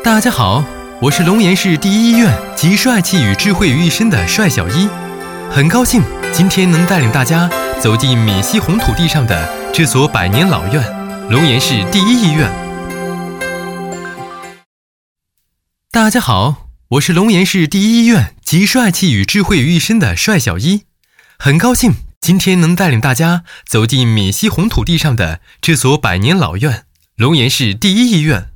大家好，我是龙岩市第一医院集帅气与智慧于一身的帅小一，很高兴今天能带领大家走进闽西红土地上的这所百年老院——龙岩市第一医院。大家好，我是龙岩市第一医院集帅气与智慧于一身的帅小一，很高兴今天能带领大家走进闽西红土地上的这所百年老院——龙岩市第一医院。